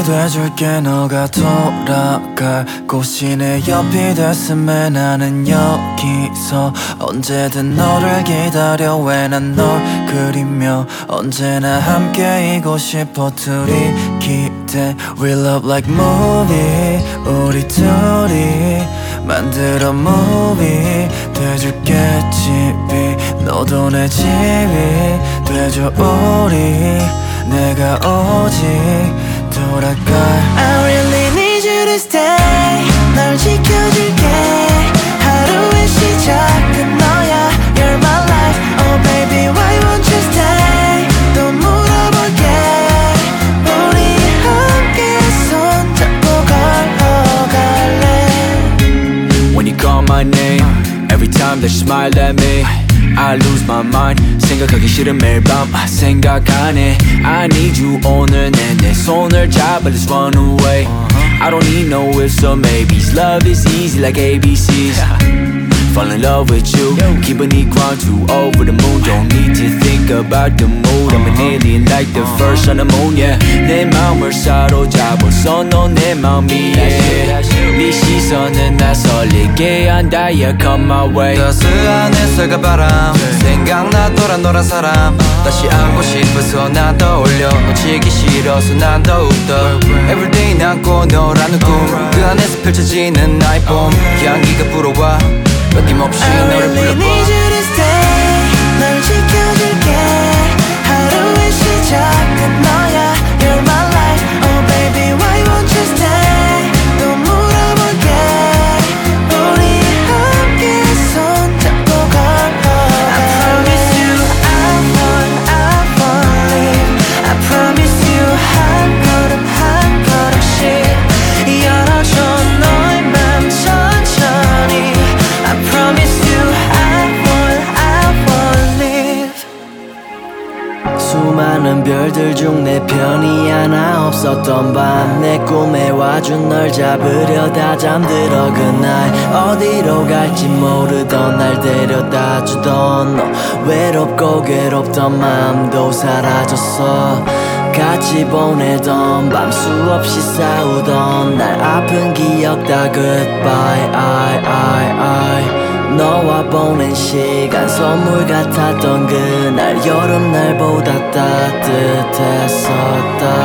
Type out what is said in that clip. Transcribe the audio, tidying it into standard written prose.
돼줄게. 너가 돌아갈 곳이 내 옆이 됐음에 나는 여기서 언제든 너를 기다려. 왜 난 널 그리며 언제나 함께이고 싶어. 둘이 기대 We love like movie. 우리 둘이 만들어 movie. 돼줄게 집이 너도 내 집이 돼줘 우리. 내가 오직 돌아갈 I really need you to stay. 널 지켜줄게. 하루의 시작은 너야. You're my life. Oh baby why won't you stay. 또 물어볼게. 우리 함께 손잡고 걸어갈래. When you call my name, every time that you smile at me, I lose my mind. 생각하기 싫은 매일 밤 생각하네. I need you 오늘 내 손을 잡아 let's run away. I don't need no ifs or maybes. Love is easy like ABCs. Fall in love with you. 기분이 ground to over the moon. Don't need to think about the mood. I'm an alien like the first on the moon. Yeah. 내 마음을 사로잡아서 넌 내 마음이야. 네 시선은 날 설레게 한다. Yeah, come my way. 따스한 햇살과 바람 생각나 노란 사람. 다시 안고 싶어서 난 떠올려. 놓치기 싫어서 난 더욱더 Everyday 안고 너라는 꿈. 그 안에서 펼쳐지는 나의 봄 향기가 불어와. 어김없이 너를 불러봐. I really need you to stay. 널 지켜줄게. 하루의 시작은 너야. You're my life. Oh baby why won't you stay. 또 물어볼게. 우리 함께 손잡고 걸어가. I promise you I won't leave. I promise you 한 걸음씩 열어줘 너의 맘 천천히. I promise you I won't leave. 수많은 별들 중 내 편이 하나 없었던 밤. 내 꿈에 와준 널 잡으려 다 잠들어 그날. 어디로 갈지 모르던 날 데려다 주던 너. 외롭고 괴롭던 마음도 사라졌어. 같이 보내던 밤 수없이 싸우던 날 아픈 기억 다 goodbye. I 너와 보낸 시간 선물 같았던 그날. 여름날보다 따뜻했었다.